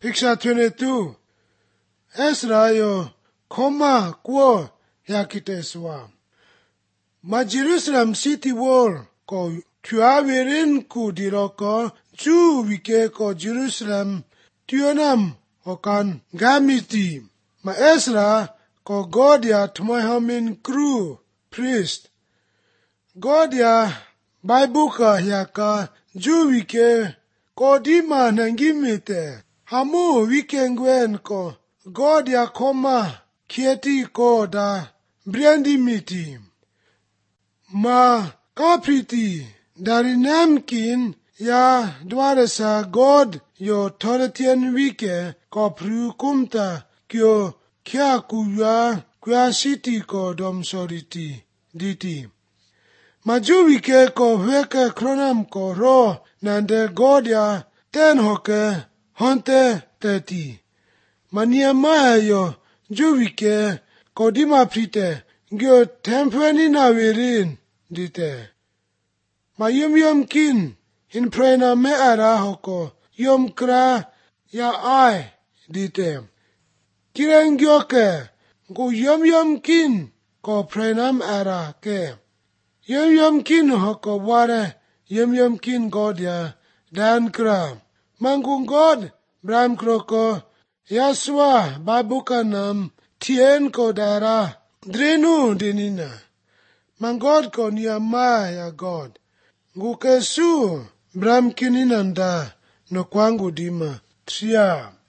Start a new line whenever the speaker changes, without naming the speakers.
Picture 22. Ezra yo koma kuo yakiteswa. Ma Jerusalem city wall ko tuawirin ku diroko ju wike ko Jerusalem tuanam okan gamiti. Ma Ezra ko Godia tumohamin crew priest. Godia Baibuka yaka ju wike ko dima nangimite. Hamu wikengwen ko Godia koma kieti ko da brandi miti. Ma kapriti dari namkin ya dwarasa God yo toretien wike ko prukumta kyo kya kuya siti ko domsoriti diti. Maju wike ko weke kronam ko ro nande Godia ten hoke honte teti. Maniamaya yo juwike ko dima prite gyo tempweni na wirin dite. Ma yum kin in prena me ara hoko yum kra ya ai dite. Kireng gyoke go yum kin ko prenam ara ke. Yum kin hoko ware yum kin Godia dan kra. Mangung God Bram kroko Yaswa babukanam tien ko dara drenu denina. Mangod ko Nehemiah God. Ngukesu Bram kininanda no kwangu dima. Tria.